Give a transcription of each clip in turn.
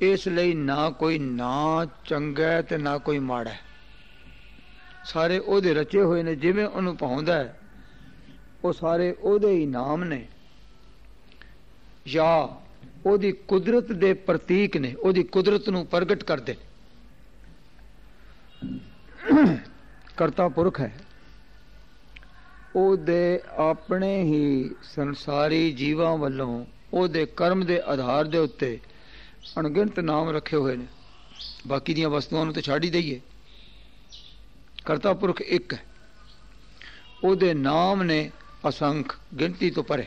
ਇਸ ਲਈ ਨਾ ਕੋਈ ਨਾ ਚੰਗਾ ਤੇ ਨਾ ਕੋਈ ਮਾੜਾ, ਸਾਰੇ ਉਹਦੇ ਰਚੇ ਹੋਏ ਨੇ। ਜਿਵੇਂ ਉਹਨੂੰ ਪਾਉਂਦਾ ਹੈ ਉਹ ਸਾਰੇ ਉਹਦੇ ਹੀ ਨਾਮ ਨੇ ਜਾਂ ਉਹਦੀ ਕੁਦਰਤ ਦੇ ਪ੍ਰਤੀਕ ਨੇ, ਉਹਦੀ ਕੁਦਰਤ ਨੂੰ ਪ੍ਰਗਟ ਕਰਦੇ। ਕਰਤਾ ਪੁਰਖ ਹੈ, ਉਹਦੇ ਆਪਣੇ ਹੀ ਸੰਸਾਰੀ ਜੀਵਾਂ ਵੱਲੋਂ ਉਹਦੇ ਕਰਮ ਦੇ ਆਧਾਰ ਦੇ ਉੱਤੇ ਅਣਗਿਣਤ ਨਾਮ ਰੱਖੇ ਹੋਏ ਨੇ। ਬਾਕੀ ਦੀਆਂ ਵਸਤੂਆਂ ਨੂੰ ਤਾਂ ਛੱਡ ਹੀ ਦਈਏ, ਕਰਤਾ ਪੁਰਖ ਇੱਕ ਹੈ, ਉਹਦੇ ਨਾਮ ਨੇ ਅਸੰਖ, ਗਿਣਤੀ ਤੋਂ ਪਰੇ।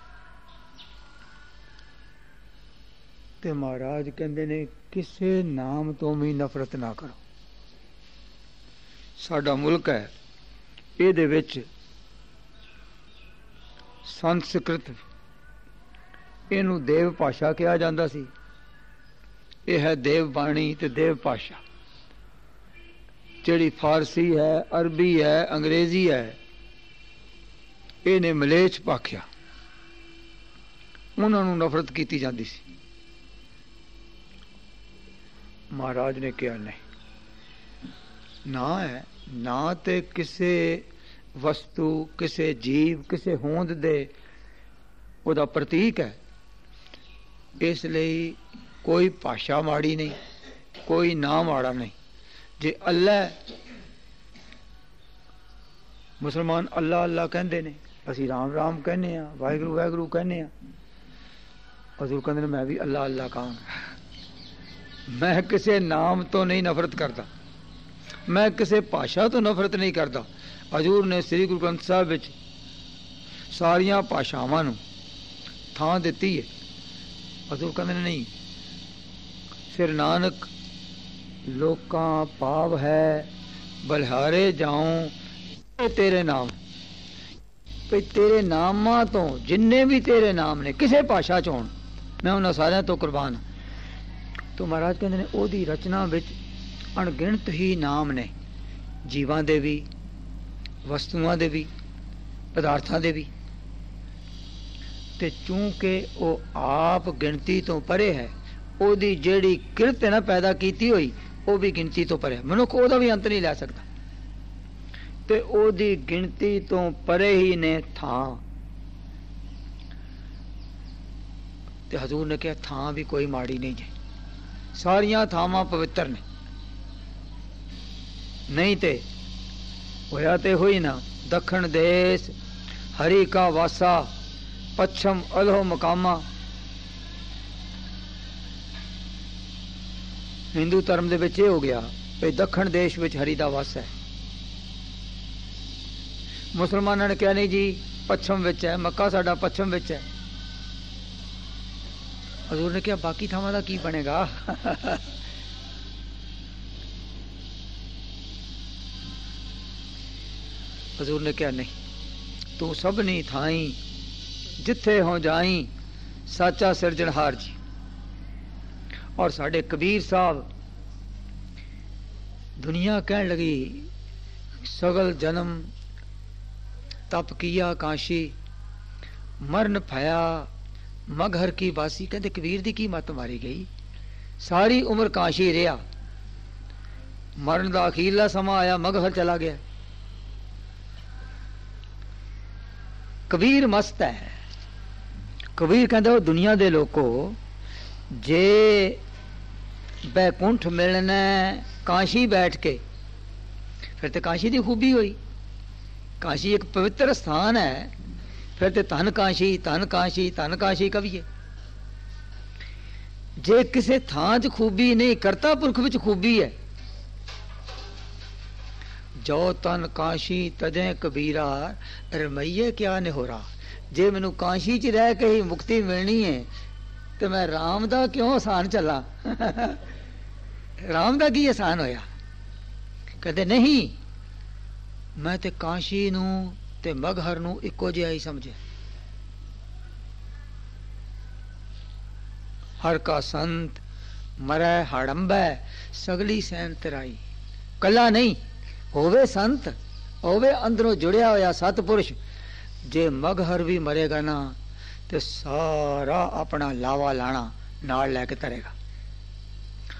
ਤੇ ਮਹਾਰਾਜ ਕਹਿੰਦੇ ਨੇ ਕਿਸੇ ਨਾਮ ਤੋਂ ਵੀ ਨਫ਼ਰਤ ਨਾ ਕਰੋ। ਸਾਡਾ ਮੁਲਕ ਹੈ, ਇਹਦੇ ਵਿੱਚ ਸੰਸਕ੍ਰਿਤ, ਇਹਨੂੰ ਦੇਵ ਭਾਸ਼ਾ ਕਿਹਾ ਜਾਂਦਾ ਸੀ। ਇਹ ਹੈ ਦੇਵ ਬਾਣੀ ਤੇ ਦੇਵ ਭਾਸ਼ਾ। ਜਿਹੜੀ ਫਾਰਸੀ ਹੈ, ਅਰਬੀ ਹੈ, ਅੰਗਰੇਜ਼ੀ ਹੈ, ਇਹਨੇ ਮਲੇਛ ਭਾਖਿਆ, ਉਹਨਾਂ ਨੂੰ ਨਫ਼ਰਤ ਕੀਤੀ ਜਾਂਦੀ ਸੀ। ਮਹਾਰਾਜ ਨੇ ਕਿਹਾ ਨਹੀਂ, ਨਾ ਹੈ, ਨਾ ਤੇ ਕਿਸੇ ਵਸਤੂ, ਕਿਸੇ ਜੀਵ, ਕਿਸੇ ਹੋਂਦ ਦੇ ਉਹਦਾ ਪ੍ਰਤੀਕ ਹੈ। ਇਸ ਲਈ ਕੋਈ ਭਾਸ਼ਾ ਮਾੜੀ ਨਹੀਂ, ਕੋਈ ਨਾਂ ਮਾੜਾ ਨਹੀਂ। ਜੇ ਅੱਲਾ, ਮੁਸਲਮਾਨ ਅੱਲਾ ਅੱਲਾ ਕਹਿੰਦੇ ਨੇ, ਅਸੀਂ ਰਾਮ ਰਾਮ ਕਹਿੰਦੇ ਆ, ਵਾਹਿਗੁਰੂ ਵਾਹਿਗੁਰੂ ਕਹਿੰਦੇ ਆ। ਹਜ਼ੂਰ ਕਹਿੰਦੇ ਨੇ ਮੈਂ ਵੀ ਅੱਲਾ ਅੱਲਾ ਕਹਾਂਗਾ। ਮੈਂ ਕਿਸੇ ਨਾਮ ਤੋਂ ਨਹੀਂ ਨਫ਼ਰਤ ਕਰਦਾ, ਮੈਂ ਕਿਸੇ ਭਾਸ਼ਾ ਤੋਂ ਨਫ਼ਰਤ ਨਹੀਂ ਕਰਦਾ। ਹਜ਼ੂਰ ਨੇ ਸ੍ਰੀ ਗੁਰੂ ਗ੍ਰੰਥ ਸਾਹਿਬ ਵਿੱਚ ਸਾਰੀਆਂ ਭਾਸ਼ਾਵਾਂ ਨੂੰ ਥਾਂ ਦਿੱਤੀ ਹੈ। ਹਜ਼ੂਰ ਕਹਿੰਦੇ ਨੇ ਨਹੀਂ, ਫਿਰ ਨਾਨਕ ਲੋਕਾਂ ਭਾਵ ਹੈ ਬਲਿਹਾਰੇ ਜਾਉ ਤੇਰੇ ਨਾਮ। ਭਈ ਤੇਰੇ ਨਾਮਾਂ ਤੋਂ ਜਿੰਨੇ ਵੀ ਤੇਰੇ ਨਾਮ ਨੇ, ਕਿਸੇ ਭਾਸ਼ਾ 'ਚ ਹੋਣ, ਮੈਂ ਉਹਨਾਂ ਸਾਰਿਆਂ ਤੋਂ ਕੁਰਬਾਨ ਹਾਂ। ਤੋ ਮਹਾਰਾਜ ਕਹਿੰਦੇ ਨੇ ਉਹਦੀ ਰਚਨਾ ਵਿੱਚ ਅਣਗਿਣਤ ਹੀ ਨਾਮ ਨੇ, ਜੀਵਾਂ ਦੇ ਵੀ, ਵਸਤੂਆਂ ਦੇ ਵੀ, ਪਦਾਰਥਾਂ ਦੇ ਵੀ। ਤੇ ਚੂੰਕਿ ਉਹ ਆਪ ਗਿਣਤੀ ਤੋਂ ਪਰੇ ਹੈ, ਉਹਦੀ ਜਿਹੜੀ ਕਿਰਤ ਹੈ ਨਾ ਪੈਦਾ ਕੀਤੀ ਹੋਈ, ਉਹ ਵੀ ਗਿਣਤੀ ਤੋਂ ਪਰੇ। ਮਨੁੱਖ ਉਹਦਾ ਵੀ ਅੰਤ ਨਹੀਂ ਲੈ ਸਕਦਾ, ਤੇ ਉਹਦੀ ਗਿਣਤੀ ਤੋਂ ਪਰੇ ਹੀ ਨੇ ਥਾਂ। ਤੇ ਹਜ਼ੂਰ ਨੇ ਕਿਹਾ ਥਾਂ ਵੀ ਕੋਈ ਮਾੜੀ ਨਹੀਂ ਜੇ, ਸਾਰੀਆਂ ਥਾਵਾਂ ਪਵਿੱਤਰ ਨੇ। ਨਹੀਂ ਤੇ ਹੋਇਆ ਤੇ ਹੋਈ ਨਾ, ਦੱਖਣ ਦੇਸ਼ ਹਰੀ ਕਾ ਵਾਸਾ, ਪੱਛਮ ਅਲਹੋ ਮਕਾਮਾ। ਹਿੰਦੂ ਧਰਮ ਦੇ ਵਿੱਚ ਇਹ ਹੋ ਗਿਆ ਵੀ ਦੱਖਣ ਦੇਸ਼ ਵਿੱਚ ਹਰੀ ਦਾ ਵਾਸ ਹੈ। ਮੁਸਲਮਾਨਾਂ ਨੇ ਕਿਹਾ ਨਹੀਂ ਜੀ ਪੱਛਮ ਵਿੱਚ ਹੈ, ਮੱਕਾ ਸਾਡਾ ਪੱਛਮ ਵਿੱਚ ਹੈ। ਹਜ਼ੂਰ ਨੇ ਕਿਹਾ ਬਾਕੀ ਥਾਵਾਂ ਦਾ ਕੀ ਬਣੇਗਾ? ਹਜ਼ੂਰ ਨੇ ਕਿਹਾ ਨਹੀਂ, ਤੂੰ ਸਭਨੀ ਥਾਈ ਜਿੱਥੇ ਹੋ ਜਾਈ ਸਾਚਾ ਸਿਰਜਣਹਾਰ ਜੀ। ਔਰ ਸਾਡੇ ਕਬੀਰ ਸਾਹਿਬ ਦੁਨੀਆ ਕਹਿਣ ਲਗੀ ਸਗਲ ਜਨਮ ਤਪ ਕੀਆ ਕਾਸ਼ੀ, ਮਰਨ ਭਇਆ ਮਗਹਰ ਕੀ ਵਾਸੀ। ਕਹਿੰਦੇ ਕਬੀਰ ਦੀ ਕੀ ਮੱਤ ਮਾਰੀ ਗਈ, ਸਾਰੀ ਉਮਰ ਕਾਸ਼ੀ ਰਿਹਾ, ਮਰਨ ਦਾ ਅਖੀਰਲਾ ਸਮਾਂ ਆਇਆ, ਮਗਹਰ ਚਲਾ ਗਿਆ। ਕਬੀਰ ਮਸਤ ਹੈ। ਕਬੀਰ ਕਹਿੰਦਾ ਉਹ ਦੁਨੀਆ ਦੇ ਲੋਕੋ, ਜੇ ਬੈਕੁੰਠ ਮਿਲਣਾ ਕਾਸ਼ੀ ਬੈਠ ਕੇ, ਫਿਰ ਤੇ ਕਾਸ਼ੀ ਦੀ ਖੂਬੀ ਹੋਈ। ਕਾਸ਼ੀ ਇੱਕ ਪਵਿੱਤਰ ਸਥਾਨ ਹੈ, ਫਿਰ ਤੇ ਧਨ ਕਾਸ਼ੀ ਧਨ ਕਾਸ਼ੀ ਧਨ ਕਾਸ਼ੀ ਕਵੀਏ। ਜੇ ਕਿਸੇ ਥਾਂ 'ਚ ਖੂਬੀ ਨਹੀਂ, ਕਰਤਾ ਪੁਰਖ ਵਿੱਚ ਖੂਬੀ ਹੈ। ਜੋ ਤਨ ਕਾਸ਼ੀ ਤਜੈ ਕਬੀਰਾ, ਰਮਈਏ ਕਿਆ ਨਿਹੋਰਾ। ਜੇ ਮੈਨੂੰ ਕਾਸ਼ੀ 'ਚ ਰਹਿ ਕੇ ਹੀ ਮੁਕਤੀ ਮਿਲਣੀ ਹੈ ਤੇ ਮੈਂ ਰਾਮ ਦਾ ਕਿਉਂ ਆਸਾਨ ਚੱਲਾਂ? ਰਾਮ ਦਾ ਕੀ ਆਸਾਨ ਹੋਇਆ? ਕਹਿੰਦੇ ਨਹੀਂ, ਮੈਂ ਤੇ ਕਾਸ਼ੀ ਨੂੰ ਤੇ ਮਗਹਰ ਨੂੰ ਇੱਕੋ ਜਿਹਾ ਹੀ ਸਮਝਿਆ। ਹਰ ਕਾ ਸੰਤ ਮਰੈ ਹੜੰਬੈ, ਸਗਲੀ ਸੈਨ ਤਰਾਈ। ਕੱਲਾ ਨਹੀਂ, ਹੋਵੇ ਸੰਤ, ਹੋਵੇ ਅੰਦਰੋਂ ਜੁੜਿਆ ਹੋਇਆ ਸਤਪੁਰਸ਼, ਜੇ ਮਗਹਰ ਵੀ ਮਰੇਗਾ ਨਾ ਤੇ ਸਾਰਾ ਆਪਣਾ ਲਾਵਾ ਲਾਣਾ ਨਾਲ ਲੈ ਕੇ ਤਰੇਗਾ।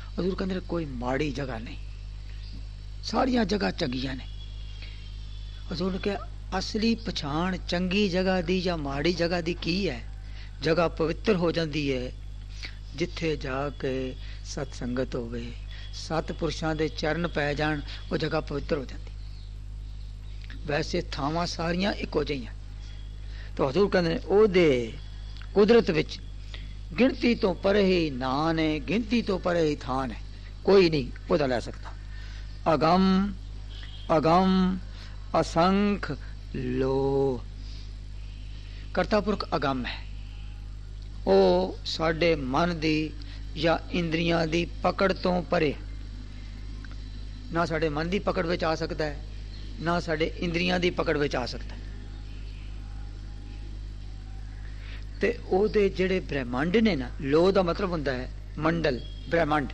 ਹਜ਼ੂਰ ਕਹਿੰਦੇ ਨੇ ਕੋਈ ਮਾੜੀ ਜਗ੍ਹਾ ਨਹੀਂ, ਸਾਰੀਆਂ ਜਗ੍ਹਾ ਚੰਗੀਆਂ ਨੇ। ਹਜ਼ੂਰ ਨੇ ਕਿਹਾ ਅਸਲੀ ਪਛਾਣ ਚੰਗੀ ਜਗ੍ਹਾ ਦੀ ਜਾਂ ਮਾੜੀ ਜਗ੍ਹਾ ਦੀ ਕੀ ਹੈ? ਜਗ੍ਹਾ ਪਵਿੱਤਰ ਹੋ ਜਾਂਦੀ ਹੈ ਜਿੱਥੇ ਜਾ ਕੇ ਸਤ ਸੰਗਤ ਹੋਵੇ, ਸਤ ਪੁਰਸ਼ਾਂ ਦੇ ਚਰਨ ਪੈ ਜਾਣ, ਉਹ ਜਗ੍ਹਾ ਪਵਿੱਤਰ ਹੋ ਜਾਂਦੀ। ਵੈਸੇ ਥਾਵਾਂ ਸਾਰੀਆਂ ਇੱਕੋ ਜਿਹੀਆਂ। ਤਾਂ ਹਜ਼ੂਰ ਕਹਿੰਦੇ ਨੇ ਉਹਦੇ ਕੁਦਰਤ ਵਿੱਚ ਗਿਣਤੀ ਤੋਂ ਪਰੇ ਹੀ ਨਾਂ ਨੇ, ਗਿਣਤੀ ਤੋਂ ਪਰੇ ਹੀ ਥਾਂ ਨੇ, ਕੋਈ ਨਹੀਂ ਉਹਦਾ ਲੈ ਸਕਦਾ। ਅਗੰਮ ਅਗੰਮ ਅਸੰਖ ਲੋ। ਕਰਤਾ ਪੁਰਖ ਅਗੰਮ ਹੈ, ਉਹ ਸਾਡੇ ਮਨ ਦੀ ਜਾਂ ਇੰਦਰੀਆਂ ਦੀ ਪਕੜ ਤੋਂ ਪਰੇ, ਨਾ ਸਾਡੇ ਮਨ ਦੀ ਪਕੜ ਵਿੱਚ ਆ ਸਕਦਾ ਹੈ, ਨਾ ਸਾਡੇ ਇੰਦਰੀਆਂ ਦੀ ਪਕੜ ਵਿੱਚ ਆ ਸਕਦਾ ਹੈ। ਤੇ ਉਹਦੇ ਜਿਹੜੇ ਬ੍ਰਹਿਮੰਡ ਨੇ ਨਾ, ਲੋ ਦਾ ਮਤਲਬ ਹੁੰਦਾ ਹੈ ਮੰਡਲ, ਬ੍ਰਹਿਮੰਡ,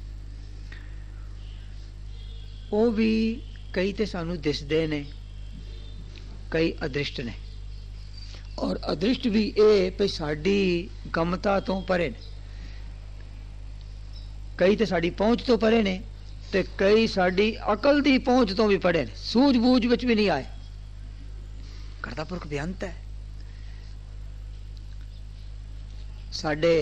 ਉਹ ਵੀ ਕਈ ਤੇ ਸਾਨੂੰ ਦਿਸਦੇ ਨੇ, ਕਈ ਅਦ੍ਰਿਸ਼ਟ ਨੇ। ਔਰ ਅਦ੍ਰਿਸ਼ਟ ਵੀ ਇਹ ਵੀ ਸਾਡੀ ਗਮਤਾ ਤੋਂ ਪਰੇ ਨੇ, ਕਈ ਤੇ ਸਾਡੀ ਪਹੁੰਚ ਤੋਂ ਪਰੇ ਨੇ, ਤੇ ਕਈ ਸਾਡੀ ਅਕਲ ਦੀ ਪਹੁੰਚ ਤੋਂ ਵੀ ਪਰੇ ਨੇ, ਸੂਝ ਬੂਝ ਵਿੱਚ ਵੀ ਨਹੀਂ ਆਏ। ਕਰਤਾ ਪੁਰਖ ਬੇਅੰਤ ਹੈ। ਸਾਡੇ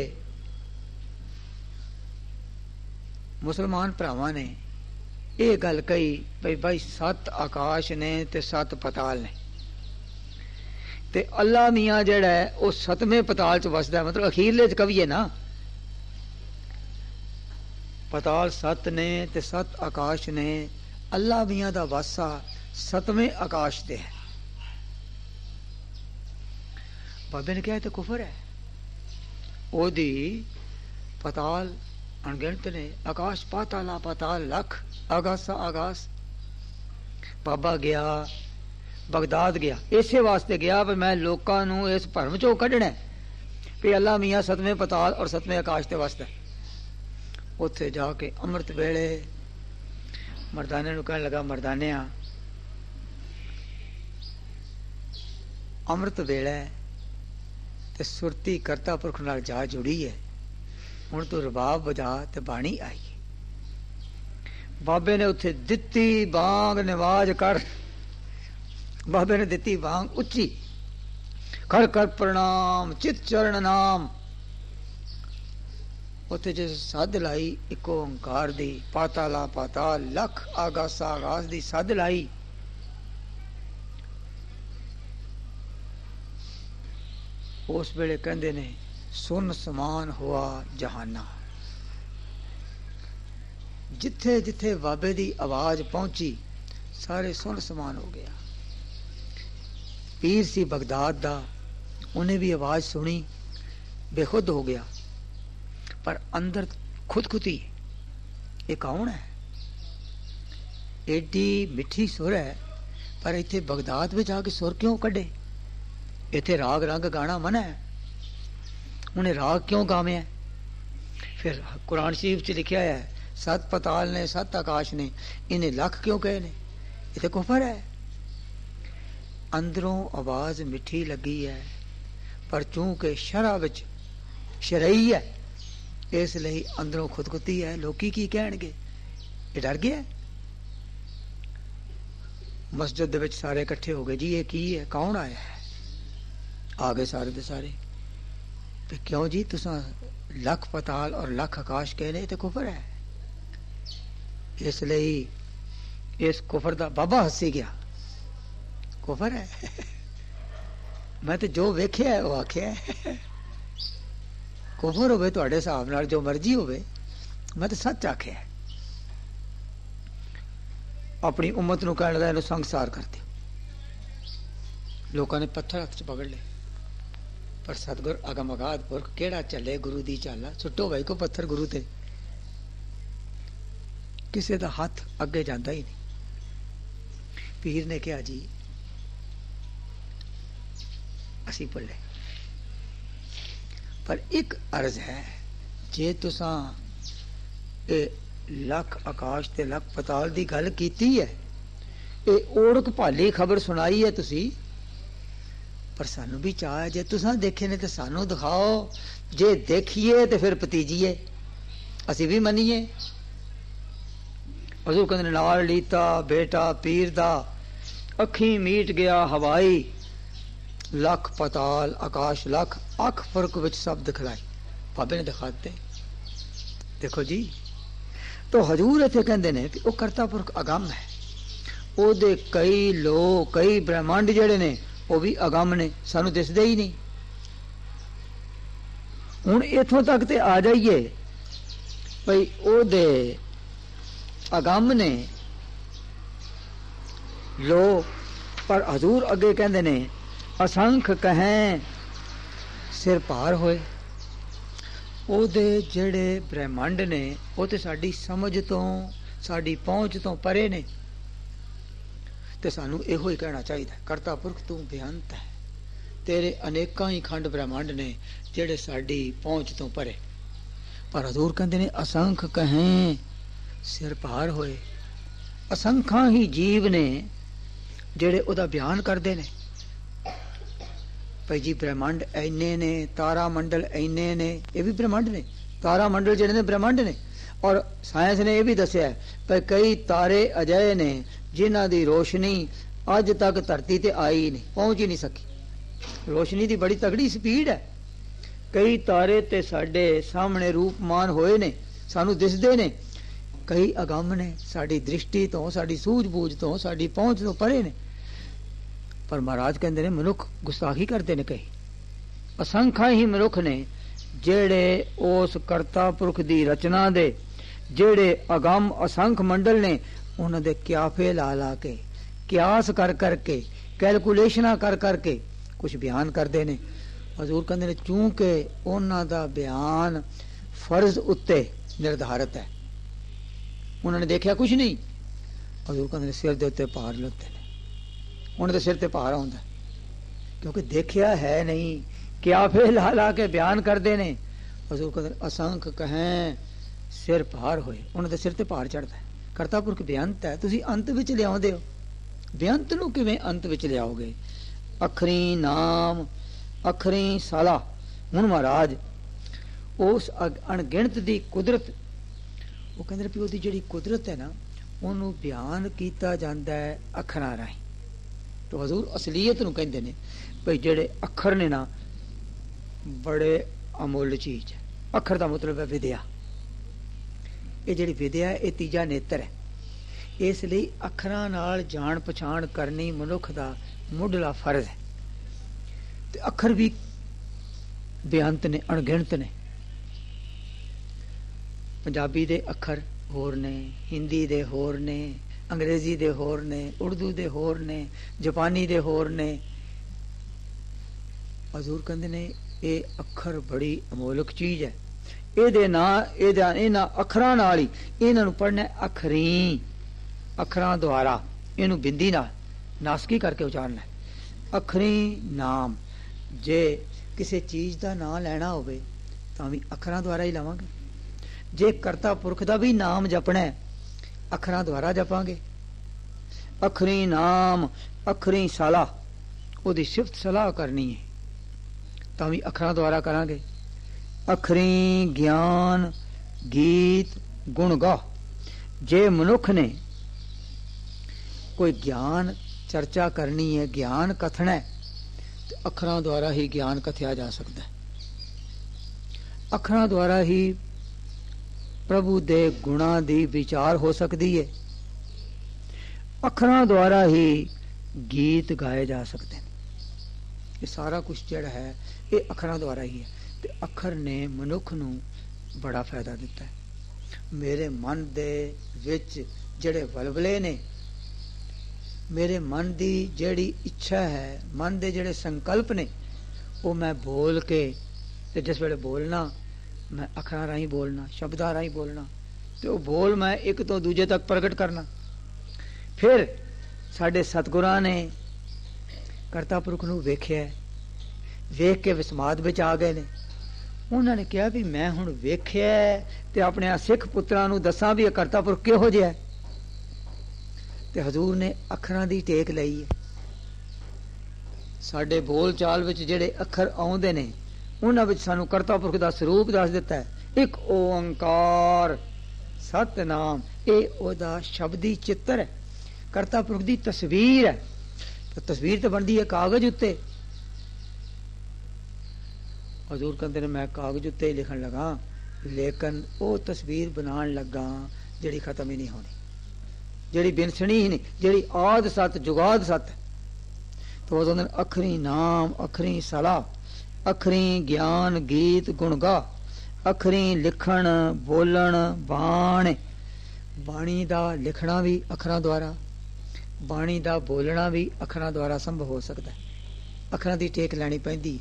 ਮੁਸਲਮਾਨ ਭਰਾਵਾਂ ਨੇ ਇਹ ਗੱਲ ਕਹੀ ਬਈ ਭਾਈ 7 ਆਕਾਸ਼ ਨੇ ਤੇ 7 ਪਤਾਲ ਨੇ, ਤੇ ਅੱਲਾ ਮੀਆਂ ਜਿਹੜਾ ਹੈ ਉਹ 7ਵੇਂ ਪਤਾਲ ਚ ਵਸਦਾ, ਮਤਲਬ ਅਖੀਰਲੇ ਚ ਕਵੀਏ ਨਾ, ਪਤਾਲ 7 ਨੇ ਤੇ 7 ਆਕਾਸ਼ ਨੇ, ਅੱਲਾ ਮੀਆਂ ਦਾ ਵਾਸਾ 7ਵੇਂ ਆਕਾਸ਼ ਤੇ ਹੈ। ਬਾਬੇ ਨੇ ਕਿਹਾ ਤੇ ਕੁਫਰ ਹੈ। ਉਹਦੀ ਪਤਾਲ ਅਣਗਿਣਤ ਨੇ, ਆਕਾਸ਼ ਪਾਤਾਲਾ ਪਾਤਾਲ ਲੱਖ, ਆਗਾਸਾ ਆਗਾਸ। ਬਾਬਾ ਗਿਆ ਬਗਦਾਦ, ਗਿਆ ਇਸੇ ਵਾਸਤੇ ਗਿਆ ਵੀ ਮੈਂ ਲੋਕਾਂ ਨੂੰ ਇਸ ਭਰਮ ਚੋਂ ਕੱਢਣਾ ਵੀ ਅੱਲਾ ਮੀਆਂ 7ਵੇਂ ਪਤਾਲ ਔਰ 7ਵੇਂ ਆਕਾਸ਼ ਤੇ ਵਸਦਾ। ਉੱਥੇ ਜਾ ਕੇ ਅੰਮ੍ਰਿਤ ਵੇਲੇ ਮਰਦਾਨੇ ਨੂੰ ਕਹਿਣ ਲੱਗਾ, ਮਰਦਾਨਿਆ ਅੰਮ੍ਰਿਤ ਵੇਲੇ ਤੇ ਸੁਰਤੀ ਕਰਤਾ ਪੁਰਖ ਨਾਲ ਜਾ ਜੁੜੀ ਹੈ, ਹੁਣ ਤੂੰ ਰਬਾਬ ਵਜਾ ਤੇ ਬਾਣੀ ਆਈ। ਬਾਬੇ ਨੇ ਉੱਥੇ ਦਿੱਤੀ ਬਾਂਗ, ਨਿਵਾਜ ਕਰ। ਬਾਬੇ ਨੇ ਦਿੱਤੀ ਬਾਂਗ ਉੱਚੀ, ਕਰ ਕਰ ਪ੍ਰਣਾਮ ਚਿਤ ਚਰਨ ਨਾਮ। ਉੱਥੇ ਜੇ ਸੱਧ ਲਾਈ ਇੱਕ ਓੰਕਾਰ ਦੀ, ਪਾਤਾਲਾ ਪਾਤਾਲ ਲੱਖ, ਆਗਾਸਾ ਆਗਾਸ ਦੀ ਸੱਧ ਲਾਈ। ਉਸ ਵੇਲੇ ਕਹਿੰਦੇ ਨੇ ਸੁਨ ਸਮਾਨ ਹੋਆ ਜਹਾਨਾ। ਜਿੱਥੇ ਜਿੱਥੇ ਬਾਬੇ ਦੀ ਆਵਾਜ਼ ਪਹੁੰਚੀ ਸਾਰੇ ਸੁਨ ਸਮਾਨ ਹੋ ਗਿਆ। ਪੀਰ ਸੀ ਬਗਦਾਦ ਦਾ, ਉਹਨੇ ਵੀ ਆਵਾਜ਼ ਸੁਣੀ, ਬੇਖੁਦ ਹੋ ਗਿਆ, ਪਰ ਅੰਦਰ ਖੁਦਕੁਤੀ। ਇਹ ਕੌਣ ਹੈ? ਏਡੀ ਮਿੱਠੀ ਸੁਰ ਹੈ, ਪਰ ਇੱਥੇ ਬਗਦਾਦ ਵਿੱਚ ਆ ਕੇ ਸੁਰ ਕਿਉਂ ਕੱਢੇ? ਇੱਥੇ ਰਾਗ ਰੰਗ ਗਾਣਾ ਮਨਾ ਹੈ, ਉਹਨੇ ਰਾਗ ਕਿਉਂ ਗਾਵਿਆ? ਫਿਰ ਕੁਰਾਨ ਸ਼ਰੀਫ ਚ ਲਿਖਿਆ ਹੈ 7 ਪਤਾਲ ਨੇ 7 ਆਕਾਸ਼ ਨੇ, ਇਹਨੇ ਲੱਖ ਕਿਉਂ ਕਹੇ ਨੇ? ਇਹ ਤੇ ਕੁਫਰ ਹੈ। ਅੰਦਰੋਂ ਆਵਾਜ਼ ਮਿੱਠੀ ਲੱਗੀ ਹੈ, ਪਰ ਚੂੰਕਿ ਸ਼ਰਅ ਵਿੱਚ ਸ਼ਰਈ ਹੈ, ਇਸ ਲਈ ਅੰਦਰੋਂ ਖੁਦਕੁਤੀ ਹੈ। ਲੋਕੀ ਕੀ ਕਹਿਣਗੇ? ਇਹ ਡਰ ਗਿਆ। ਮਸਜਿਦ ਦੇ ਵਿੱਚ ਸਾਰੇ ਇਕੱਠੇ ਹੋ ਗਏ, ਜੀ ਇਹ ਕੀ ਹੈ, ਕੌਣ ਆਇਆ ਹੈ? ਆ ਗਏ ਸਾਰੇ ਦੇ ਸਾਰੇ। ਕਿਉਂ ਜੀ ਤੁਸਾਂ ਲੱਖ ਪਤਾਲ ਔਰ ਲੱਖ ਆਕਾਸ਼ कहने ਤੇ ਕੁਫਰ ਹੈ। ਇਸ ਲਈ ਇਸ ਕੁਫਰ ਦਾ ਬਾਬਾ ਹੱਸੀ ਗਿਆ, ਕੁਫਰ ਹੈ। ਮੈਂ ਤੇ ਜੋ ਵੇਖਿਆ ਉਹ ਆਖਿਆ। ਕੁਫਰ ਹੋਵੇ ਤੁਹਾਡੇ ਹਿਸਾਬ ਨਾਲ ਜੋ ਮਰਜ਼ੀ ਹੋਵੇ, ਮੈਂ ਤਾਂ ਸੱਚ ਆਖਿਆ। ਆਪਣੀ ਉਮਤ ਨੂੰ ਕਹਿਣ ਲੱਗਾ ਇਹਨੂੰ ਸੰਸਾਰ ਕਰ ਦਿਓ। ਲੋਕਾਂ ਨੇ ਪੱਥਰ ਹੱਥ ਚ ਪਕੜ ਲਏ, ਪਰ ਸਤਿਗੁਰ ਅਗਮ ਅਗਾਧ ਪੁਰਖ ਕਿਹੜਾ ਚੱਲੇ ਗੁਰੂ ਦੀ ਚਾਲਾ। ਸੁੱਟੋ ਭਾਈ ਕੋ ਪੱਥਰ ਗੁਰੂ ਤੇ, ਕਿਸੇ ਦਾ ਹੱਥ ਅੱਗੇ ਜਾਂਦਾ ਹੀ ਨਹੀਂ। ਪੀਰ ਨੇ ਕਿਹਾ ਜੀ ਅਸੀਂ ਭੁੱਲੇ, ਪਰ ਇੱਕ ਅਰਜ਼ ਹੈ, ਜੇ ਤੁਸਾਂ ਇਹ ਲੱਖ ਆਕਾਸ਼ ਤੇ ਲੱਖ ਪਤਾਲ ਦੀ ਗੱਲ ਕੀਤੀ ਹੈ, ਇਹ ਓੜਕ ਭਾਲੀ ਖਬਰ ਸੁਣਾਈ ਹੈ ਤੁਸੀਂ, ਪਰ ਸਾਨੂੰ ਵੀ ਚਾਹ ਹੈ ਜੇ ਤੁਸਾਂ ਦੇਖੇ ਨੇ ਤੇ ਸਾਨੂੰ ਦਿਖਾਓ, ਜੇ ਦੇਖੀਏ ਤੇ ਫਿਰ ਭਤੀਜੀਏ। ਅਸੀਂ ਵੀ ਮੰਨੀਏ। ਹਜ਼ੂਰ ਕਹਿੰਦੇ ਨਾਲ ਲੀਤਾ ਬੇਟਾ ਪੀਰ ਦਾ, ਅੱਖੀਂ ਮੀਟ ਗਿਆ ਹਵਾਈ, ਲੱਖ ਪਤਾਲ ਆਕਾਸ਼ ਲੱਖ, ਅੱਖ ਫਰਕ ਵਿੱਚ ਸਭ ਦਿਖਲਾਈ। ਬਾਬੇ ਨੇ ਦਿਖਾ ਦਿੱਤੇ। ਦੇਖੋ ਜੀ, ਤੋ ਹਜ਼ੂਰ ਇੱਥੇ ਕਹਿੰਦੇ ਨੇ ਕਿ ਉਹ ਕਰਤਾ ਪੁਰਖ ਅਗੰਮ ਹੈ, ਉਹਦੇ ਕਈ ਲੋਕ ਕਈ ਬ੍ਰਹਮੰਡ ਜਿਹੜੇ ਨੇ ਉਹ ਵੀ ਅਗੰਮ ਨੇ, ਸਾਨੂੰ ਦਿਸਦੇ ਹੀ ਨਹੀਂ। ਹੁਣ ਇੱਥੋਂ ਤੱਕ ਤੇ ਆ ਜਾਈਏ ਭਈ ਉਹਦੇ ਅਗੰਮ ਨੇ ਲੋ, ਪਰ ਹਜ਼ੂਰ ਅੱਗੇ ਕਹਿੰਦੇ ਨੇ ਅਸੰਖ ਕਹੈ ਸਿਰ ਭਾਰ ਹੋਏ। ਉਹਦੇ ਜਿਹੜੇ ਬ੍ਰਹਮੰਡ ਨੇ ਉਹ ਤੇ ਸਾਡੀ ਸਮਝ ਤੋਂ ਸਾਡੀ ਪਹੁੰਚ ਤੋਂ ਪਰੇ ਨੇ, ਤੇ ਸਾਨੂੰ ਇਹੋ ਹੀ ਕਹਿਣਾ ਚਾਹੀਦਾ, ਕਰਤਾ ਪੁਰਖ ਤੂੰ ਬੇਅੰਤ ਹੈ, ਤੇਰੇ ਅਨੇਕਾਂ ਹੀ ਖੰਡ ਬ੍ਰਹਮੰਡ ਨੇ ਜਿਹੜੇ ਸਾਡੀ ਪਹੁੰਚ ਤੋਂ ਪਰੇ। ਪਰ ਹਜ਼ੂਰ ਕਹਿੰਦੇ ਨੇ ਅਸੰਖ ਕਹੈ ਸਿਰ ਭਾਰ ਹੋਏ। ਅਸੰਖਾਂ ਹੀ ਜੀਵ ਨੇ ਜਿਹੜੇ ਉਹਦਾ ਬਿਆਨ ਕਰਦੇ ਨੇ ਭਾਈ ਜੀ ਬ੍ਰਹਮੰਡ ਇੰਨੇ ਨੇ, ਤਾਰਾ ਮੰਡਲ ਇੰਨੇ ਨੇ, ਇਹ ਵੀ ਬ੍ਰਹਮੰਡ ਨੇ, ਤਾਰਾ ਮੰਡਲ ਜਿਹੜੇ ਨੇ ਬ੍ਰਹਮੰਡ ਨੇ। ਔਰ ਸਾਇੰਸ ਨੇ ਇਹ ਵੀ ਦੱਸਿਆ ਭਾਈ ਕਈ ਤਾਰੇ ਅਜਿਹੇ ਨੇ ਜਿਨ੍ਹਾਂ ਦੀ ਰੋਸ਼ਨੀ ਅੱਜ ਤੱਕ ਧਰਤੀ ਤੇ ਆਈ ਨਹੀਂ, ਪਹੁੰਚ ਹੀ ਨਹੀਂ ਸਕੀ। ਰੋਸ਼ਨੀ ਦੀ ਬੜੀ ਤਗੜੀ ਸਪੀਡ ਹੈ। ਕਈ ਤਾਰੇ ਤੇ ਸਾਡੇ ਸਾਹਮਣੇ ਰੂਪਮਾਨ ਹੋਏ ਨੇ, ਸਾਨੂੰ ਦਿਸਦੇ ਨੇ। ਕਈ ਅਗੰਮ ਨੇ, ਸਾਡੀ ਦ੍ਰਿਸ਼ਟੀ ਤੋਂ ਸਾਡੀ ਸੂਝ-ਬੂਝ ਤੋਂ ਸਾਡੀ ਪਹੁੰਚ ਤੋਂ ਪਰੇ ਨੇ। ਪਰ ਮਹਾਰਾਜ ਕਹਿੰਦੇ ਨੇ ਮਨੁੱਖ ਗੁਸਤਾਖੀ ਕਰਦੇ ਨੇ। ਕਈ ਅਸੰਖਾਂ ਹੀ ਮਨੁੱਖ ਨੇ ਜਿਹੜੇ ਉਸ ਕਰਤਾ ਪੁਰਖ ਦੀ ਰਚਨਾ ਦੇ ਜਿਹੜੇ ਅਗੰਮ ਅਸੰਖ ਮੰਡਲ ਨੇ ਉਹਨਾਂ ਦੇ ਕਿਆਫੇ ਲਾ ਲਾ ਕੇ, ਕਿਆਸ ਕਰ ਕਰਕੇ, ਕੈਲਕੂਲੇਸ਼ਨਾਂ ਕਰ ਕਰਕੇ ਕੁਝ ਬਿਆਨ ਕਰਦੇ ਨੇ। ਹਜ਼ੂਰ ਕਹਿੰਦੇ ਨੇ ਚੂੰਕਿ ਉਹਨਾਂ ਦਾ ਬਿਆਨ ਫਰਜ਼ ਉੱਤੇ ਨਿਰਧਾਰਿਤ ਹੈ, ਉਹਨਾਂ ਨੇ ਦੇਖਿਆ ਕੁਝ ਨਹੀਂ। ਹਜ਼ੂਰ ਕਹਿੰਦੇ ਨੇ ਸਿਰ ਦੇ ਉੱਤੇ ਭਾਰ ਲੱਤੇ ਨੇ, ਉਹਨਾਂ ਦੇ ਸਿਰ ਤੇ ਭਾਰ ਆਉਂਦਾ ਕਿਉਂਕਿ ਦੇਖਿਆ ਹੈ ਨਹੀਂ, ਕਿਆਫੇ ਲਾ ਲਾ ਕੇ ਬਿਆਨ ਕਰਦੇ ਨੇ। ਹਜ਼ੂਰ ਕਹਿੰਦੇ ਅਸੰਖ ਕਹੈ ਸਿਰ ਭਾਰ ਹੋਏ, ਉਹਨਾਂ ਦੇ ਸਿਰ ਤੇ ਭਾਰ ਚੜਦਾ ਹੈ। ਕਰਤਾ ਪੁਰਖ ਬੇਅੰਤ ਹੈ, ਤੁਸੀਂ ਅੰਤ ਵਿੱਚ ਲਿਆਉਂਦੇ ਹੋ। ਬੇਅੰਤ ਨੂੰ ਕਿਵੇਂ ਅੰਤ ਵਿੱਚ ਲਿਆਓਗੇ? ਅਖਰੀ ਨਾਮ ਅਖਰੀ ਸਾਲਾ। ਹੁਣ ਮਹਾਰਾਜ ਉਸ ਅਣਗਿਣਤ ਦੀ ਕੁਦਰਤ, ਉਹ ਕਹਿੰਦੇ ਨੇ ਉਹਦੀ ਜਿਹੜੀ ਕੁਦਰਤ ਹੈ ਨਾ ਉਹਨੂੰ ਬਿਆਨ ਕੀਤਾ ਜਾਂਦਾ ਹੈ ਅੱਖਰਾਂ ਰਾਹੀਂ। ਤੋ ਹਜ਼ੂਰ ਅਸਲੀਅਤ ਨੂੰ ਕਹਿੰਦੇ ਨੇ ਭਈ ਜਿਹੜੇ ਅੱਖਰ ਨੇ ਨਾ ਬੜੇ ਅਮੁੱਲ ਚੀਜ਼ ਹੈ। ਅੱਖਰ ਦਾ ਮਤਲਬ ਹੈ ਵਿਦਿਆ। ਇਹ ਜਿਹੜੀ ਵਿਦਿਆ ਇਹ ਤੀਜਾ ਨੇਤਰ ਹੈ। ਇਸ ਲਈ ਅੱਖਰਾਂ ਨਾਲ ਜਾਣ ਪਛਾਣ ਕਰਨੀ ਮਨੁੱਖ ਦਾ ਮੁੱਢਲਾ ਫਰਜ਼ ਹੈ। ਤੇ ਅੱਖਰ ਵੀ ਬੇਅੰਤ ਨੇ, ਅਣਗਿਣਤ ਨੇ। ਪੰਜਾਬੀ ਦੇ ਅੱਖਰ ਹੋਰ ਨੇ, ਹਿੰਦੀ ਦੇ ਹੋਰ ਨੇ, ਅੰਗਰੇਜ਼ੀ ਦੇ ਹੋਰ ਨੇ, ਉਰਦੂ ਦੇ ਹੋਰ ਨੇ, ਜਾਪਾਨੀ ਦੇ ਹੋਰ ਨੇ। ਹਜ਼ੂਰ ਕਹਿੰਦੇ ਨੇ ਇਹ ਅੱਖਰ ਬੜੀ ਅਮੋਲਕ ਚੀਜ਼ ਹੈ। ਇਹਦੇ ਨਾਲ ਇਹਨਾਂ ਅੱਖਰਾਂ ਨਾਲ ਹੀ ਇਹਨਾਂ ਨੂੰ ਪੜ੍ਹਨਾ ਅਖਰੀ, ਅੱਖਰਾਂ ਦੁਆਰਾ ਇਹਨੂੰ ਬਿੰਦੀ ਨਾਲ ਨਾਸਕੀ ਕਰਕੇ ਉਚਾਰਨਾ। ਅਖਰੀ ਨਾਮ, ਜੇ ਕਿਸੇ ਚੀਜ਼ ਦਾ ਨਾਮ ਲੈਣਾ ਹੋਵੇ ਤਾਂ ਵੀ ਅੱਖਰਾਂ ਦੁਆਰਾ ਹੀ ਲਵਾਂਗੇ। ਜੇ ਕਰਤਾ ਪੁਰਖ ਦਾ ਵੀ ਨਾਮ ਜਪਣਾ ਅੱਖਰਾਂ ਦੁਆਰਾ ਜਪਾਂਗੇ। ਅਖਰੀ ਨਾਮ ਅਖਰੀ ਸਾਲਾ, ਉਹਦੀ ਸਿਫਤ ਸਲਾਹ ਕਰਨੀ ਹੈ ਤਾਂ ਵੀ ਅੱਖਰਾਂ ਦੁਆਰਾ ਕਰਾਂਗੇ। ਅਖਰੀ ਗਿਆਨ ਗੀਤ ਗੁਣ ਗਾ, ਜੇ ਮਨੁੱਖ ਨੇ ਕੋਈ ਗਿਆਨ ਚਰਚਾ ਕਰਨੀ ਹੈ, ਗਿਆਨ ਕਥਨਾ ਹੈ, ਤੇ ਅੱਖਰਾਂ ਦੁਆਰਾ ਹੀ ਗਿਆਨ ਕਥਿਆ ਜਾ ਸਕਦਾ ਹੈ। ਅੱਖਰਾਂ ਦੁਆਰਾ ਹੀ ਪ੍ਰਭੂ ਦੇ ਗੁਣਾਂ ਦੀ ਵਿਚਾਰ ਹੋ ਸਕਦੀ ਹੈ। ਅੱਖਰਾਂ ਦੁਆਰਾ ਹੀ ਗੀਤ ਗਾਏ ਜਾ ਸਕਦੇ ਨੇ। ਇਹ ਸਾਰਾ ਕੁਝ ਜਿਹੜਾ ਹੈ ਇਹ ਅੱਖਰਾਂ ਦੁਆਰਾ ਹੀ ਹੈ। ਤੇ ਅੱਖਰ ਨੇ ਮਨੁੱਖ ਨੂੰ ਬੜਾ ਫਾਇਦਾ ਦਿੱਤਾ ਹੈ। ਮੇਰੇ ਮਨ ਦੇ ਵਿੱਚ ਜਿਹੜੇ ਵਲਵਲੇ ਨੇ, ਮੇਰੇ ਮਨ ਦੀ ਜਿਹੜੀ ਇੱਛਾ ਹੈ, ਮਨ ਦੇ ਜਿਹੜੇ ਸੰਕਲਪ ਨੇ, ਉਹ ਮੈਂ ਬੋਲ ਕੇ, ਤੇ ਜਿਸ ਵੇਲੇ ਬੋਲਣਾ ਮੈਂ ਅੱਖਰਾਂ ਰਾਹੀਂ ਬੋਲਣਾ, ਸ਼ਬਦਾਂ ਰਾਹੀਂ ਬੋਲਣਾ, ਤੇ ਉਹ ਬੋਲ ਮੈਂ ਇੱਕ ਤੋਂ ਦੂਜੇ ਤੱਕ ਪ੍ਰਗਟ ਕਰਨਾ। ਫਿਰ ਸਾਡੇ ਸਤਿਗੁਰਾਂ ਨੇ ਕਰਤਾ ਪੁਰਖ ਨੂੰ ਵੇਖਿਆ, ਵੇਖ ਕੇ ਵਿਸਮਾਦ ਵਿੱਚ ਆ ਗਏ ਨੇ। ਉਹਨਾਂ ਨੇ ਕਿਹਾ ਵੀ ਮੈਂ ਹੁਣ ਵੇਖਿਆ ਤੇ ਆਪਣੇ ਸਿੱਖ ਪੁੱਤਰਾਂ ਨੂੰ ਦੱਸਾਂ ਵੀ ਇਹ ਕਰਤਾ ਪੁਰਖ ਕਿਹੋ ਜਿਹਾ ਹੈ। ਤੇ ਹਜ਼ੂਰ ਨੇ ਅੱਖਰਾਂ ਦੀ ਟੇਕ ਲਈ ਹੈ। ਸਾਡੇ ਬੋਲ ਚਾਲ ਵਿੱਚ ਜਿਹੜੇ ਅੱਖਰ ਆਉਂਦੇ ਨੇ ਉਹਨਾਂ ਵਿੱਚ ਸਾਨੂੰ ਕਰਤਾ ਪੁਰਖ ਦਾ ਸਰੂਪ ਦੱਸ ਦਿੱਤਾ ਹੈ। ਇੱਕ ਓੰਕਾਰ ਸਤਨਾਮ, ਇਹ ਉਹਦਾ ਸ਼ਬਦੀ ਚਿੱਤਰ ਹੈ, ਕਰਤਾ ਪੁਰਖ ਦੀ ਤਸਵੀਰ ਹੈ। ਤਸਵੀਰ ਤਾਂ ਬਣਦੀ ਹੈ ਕਾਗਜ਼ ਉੱਤੇ। ਹਜ਼ੂਰ ਕਹਿੰਦੇ ਨੇ ਮੈਂ ਕਾਗਜ਼ ਉੱਤੇ ਹੀ ਲਿਖਣ ਲੱਗਾ, ਲੇਕਿਨ ਉਹ ਤਸਵੀਰ ਬਣਾਉਣ ਲੱਗਾ ਜਿਹੜੀ ਖਤਮ ਹੀ ਨਹੀਂ ਹੋਣੀ, ਜਿਹੜੀ ਬਿਨਸਣੀ ਹੀ ਨਹੀਂ, ਜਿਹੜੀ ਆਦ ਸਤ ਜੁਗਾਦ ਸਤ। ਤੋ ਉਹਦੇ ਅਖਰੀ ਨਾਮ, ਅਖਰੀ ਸਲਾਹ, ਅਖਰੀ ਗਿਆਨ ਗੀਤ ਗੁਣਗਾ, ਅਖਰੀ ਲਿਖਣ ਬੋਲਣ ਬਾਣ। ਬਾਣੀ ਦਾ ਲਿਖਣਾ ਵੀ ਅੱਖਰਾਂ ਦੁਆਰਾ, ਬਾਣੀ ਦਾ ਬੋਲਣਾ ਵੀ ਅੱਖਰਾਂ ਦੁਆਰਾ ਸੰਭਵ ਹੋ ਸਕਦਾ। ਅੱਖਰਾਂ ਦੀ ਟੇਕ ਲੈਣੀ ਪੈਂਦੀ।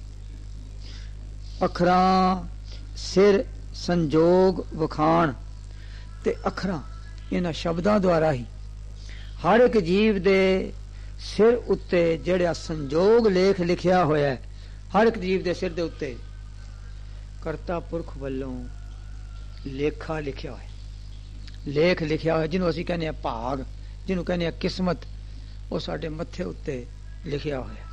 ਅੱਖਰਾਂ ਸਿਰ ਸੰਜੋਗ ਵਖਾਣ ਤੇ ਅੱਖਰਾਂ ਇਹਨਾਂ ਸ਼ਬਦਾਂ ਦੁਆਰਾ ਹੀ ਹਰ ਇੱਕ ਜੀਵ ਦੇ ਸਿਰ ਉੱਤੇ ਜਿਹੜਾ ਸੰਜੋਗ ਲੇਖ ਲਿਖਿਆ ਹੋਇਆ ਹੈ, ਹਰ ਇੱਕ ਜੀਵ ਦੇ ਸਿਰ ਦੇ ਉੱਤੇ ਕਰਤਾ ਪੁਰਖ ਵੱਲੋਂ ਲੇਖਾ ਲਿਖਿਆ ਹੋਇਆ, ਲੇਖ ਲਿਖਿਆ ਹੋਇਆ, ਜਿਹਨੂੰ ਅਸੀਂ ਕਹਿੰਦੇ ਆ ਭਾਗ, ਜਿਹਨੂੰ ਕਹਿੰਦੇ ਆ ਕਿਸਮਤ, ਉਹ ਸਾਡੇ ਮੱਥੇ ਉੱਤੇ ਲਿਖਿਆ ਹੋਇਆ।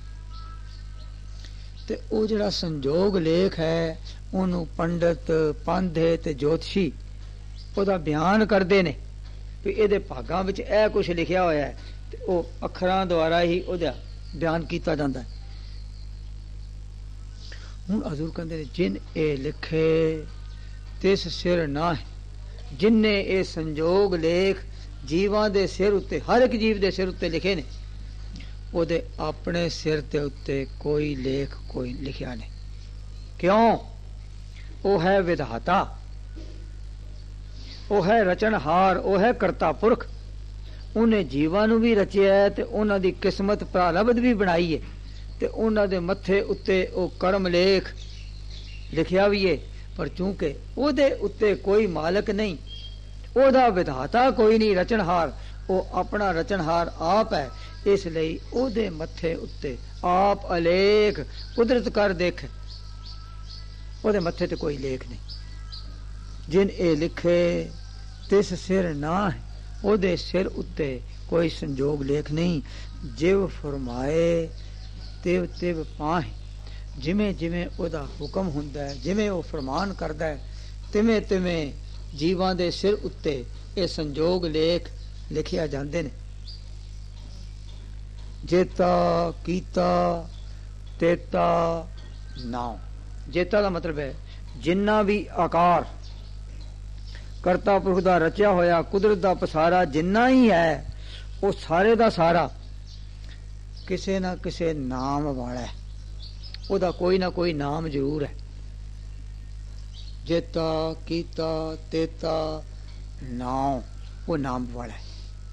ਤੇ ਉਹ ਜਿਹੜਾ ਸੰਜੋਗ ਲੇਖ ਹੈ ਉਹਨੂੰ ਪੰਡਤ ਪਾਂਧੇ ਤੇ ਜੋਤਸ਼ੀ ਉਹਦਾ ਬਿਆਨ ਕਰਦੇ ਨੇ ਵੀ ਇਹਦੇ ਭਾਗਾਂ ਵਿੱਚ ਇਹ ਕੁਝ ਲਿਖਿਆ ਹੋਇਆ ਹੈ, ਤੇ ਉਹ ਅੱਖਰਾਂ ਦੁਆਰਾ ਹੀ ਉਹਦਾ ਬਿਆਨ ਕੀਤਾ ਜਾਂਦਾ ਹੈ। ਹੁਣ ਹਜ਼ੂਰ ਕਹਿੰਦੇ ਨੇ ਜਿਨ ਇਹ ਲਿਖੇ ਤਿਸ ਸਿਰ ਨਾ ਹੈ, ਜਿਨਨੇ ਇਹ ਸੰਜੋਗ ਲੇਖ ਜੀਵਾਂ ਦੇ ਸਿਰ ਉੱਤੇ, ਹਰ ਇੱਕ ਜੀਵ ਦੇ ਸਿਰ ਉੱਤੇ ਲਿਖੇ ਨੇ, ਉਹਦੇ ਆਪਣੇ ਸਿਰ ਦੇ ਉੱਤੇ ਕੋਈ ਲੇਖ ਕੋਈ ਲਿਖਿਆ ਨਹੀਂ। ਕਿਉਂ? ਉਹ ਹੈ ਵਿਧਾਤਾ, ਉਹ ਹੈ ਰਚਨਹਾਰ, ਉਹ ਹੈ ਕਰਤਾ ਪੁਰਖ। ਉਹਨੇ ਜੀਵਾਂ ਨੂੰ ਵੀ ਰਚਿਆ ਤੇ ਉਹਨਾਂ ਦੀ ਕਿਸਮਤ ਪ੍ਰਾਰਬਧ ਵੀ ਬਣਾਈ ਹੈ, ਤੇ ਉਹਨਾਂ ਦੇ ਮੱਥੇ ਉੱਤੇ ਉਹ ਕਰਮ ਲੇਖ ਲਿਖਿਆ ਵੀ ਹੈ। ਪਰ ਚੂੰਕਿ ਉਹਦੇ ਉੱਤੇ ਕੋਈ ਮਾਲਕ ਨਹੀਂ, ਉਹਦਾ ਵਿਧਾਤਾ ਕੋਈ ਨਹੀਂ, ਰਚਨਹਾਰ, ਉਹ ਆਪਣਾ ਰਚਨਹਾਰ ਆਪ ਹੈ, ਇਸ ਲਈ ਉਹਦੇ ਮੱਥੇ ਉੱਤੇ ਆਪ ਅਲੇਖ ਕੁਦਰਤ ਕਰ ਦੇਖ, ਉਹਦੇ ਮੱਥੇ ਤੇ ਕੋਈ ਲੇਖ ਨਹੀਂ। ਜਿਨ ਇਹ ਲਿਖੇ ਤਿਸ ਸਿਰ ਨਾ ਹੈ, ਉਹਦੇ ਸਿਰ ਉੱਤੇ ਕੋਈ ਸੰਜੋਗ ਲੇਖ ਨਹੀਂ। ਜਿਵ ਫਰਮਾਏ ਤਿਵ ਤਿਵ ਪਾਹੇ, ਜਿਵੇਂ ਜਿਵੇਂ ਉਹਦਾ ਹੁਕਮ ਹੁੰਦਾ ਹੈ, ਜਿਵੇਂ ਉਹ ਫਰਮਾਨ ਕਰਦਾ ਹੈ, ਤਿਵੇਂ ਤਿਵੇਂ ਜੀਵਾਂ ਦੇ ਸਿਰ ਉੱਤੇ ਇਹ ਸੰਜੋਗ ਲੇਖ ਲਿਖਿਆ ਜਾਂਦੇ ਨੇ। ਜੇਤਾ ਕੀਤਾ ਤੇਤਾ ਨਾਉ। ਜੇਤਾ ਦਾ ਮਤਲਬ ਹੈ ਜਿੰਨਾ ਵੀ ਆਕਾਰ ਕਰਤਾ ਪੁਰਖ ਦਾ ਰਚਿਆ ਹੋਇਆ, ਕੁਦਰਤ ਦਾ ਪਸਾਰਾ ਜਿੰਨਾ ਹੀ ਹੈ, ਉਹ ਸਾਰੇ ਦਾ ਸਾਰਾ ਕਿਸੇ ਨਾ ਕਿਸੇ ਨਾਮ ਵਾਲਾ ਹੈ, ਉਹਦਾ ਕੋਈ ਨਾ ਕੋਈ ਨਾਮ ਜ਼ਰੂਰ ਹੈ। ਜੇਤਾ ਕੀਤਾ ਤੇਤਾ ਨਾਉ, ਉਹ ਨਾਮ ਵਾਲਾ ਹੈ।